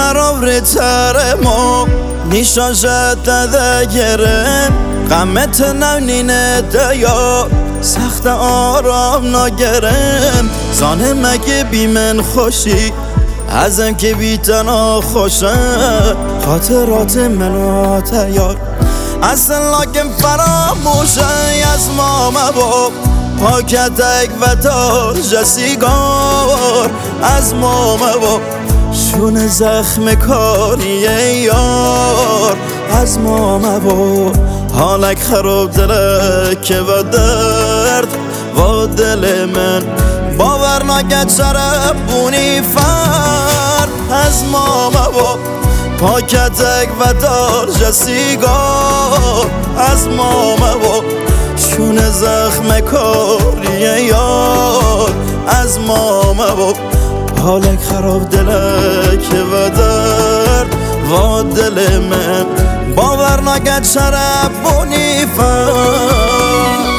خراب ترمو نیشان جده گرم غمت نونینه دیا سخت آرام نگرم زانه مگه بی من خوشی ازم که بی تنها خوشه خاطرات منو تیار اصلا لکن فراموشه از ما مبا پاکتک و تاج سیگار از ما مبا شون زخم کاریه یار از ما مبا حالک خراب دلک و درد و دل من باور نکرد شربونی فرد از ما مبا پاکتک و تاج سیگار از ما مبا شون زخم کاریه یار از ما مبا حالک خراب دلک و درد و دل من باور نکرد شربونی فرد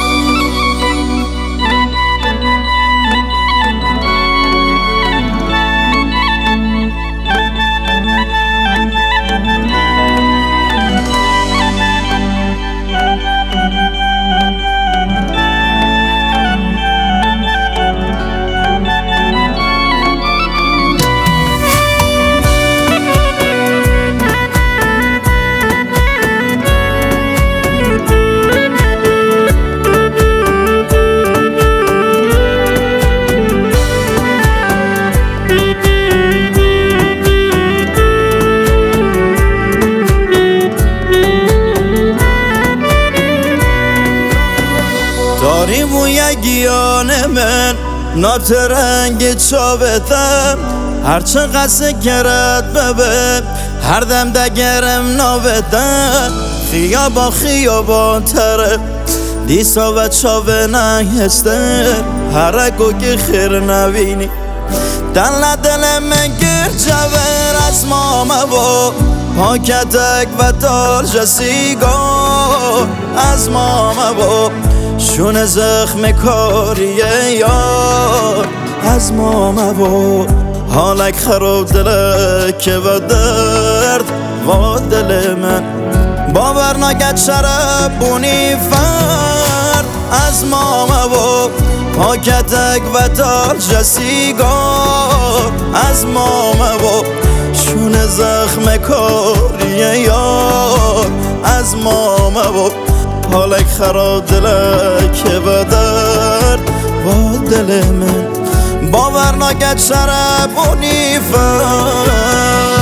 داری بوی گیان من ناترنگ چاوتم هرچه قصه کرد ببه هر دم دگرم ناوتم خیابا خیابا تره دیسا و چاوه نهسته هرکو که خیر نبینی دل دل من گر جور از ما مبا پاکتک و تاج سیگار از ما مبا شون زخم کاریه یار از ما مبا حالک خراب دلک و درد و دل من باور نکرد شربونی فرد از ما مبا پاکتک و تاج سیگار از ما مبا شون زخم کاریه یار از ما مبا حالک خراب دلک و درد و دل من باور نکرد شربونی فرد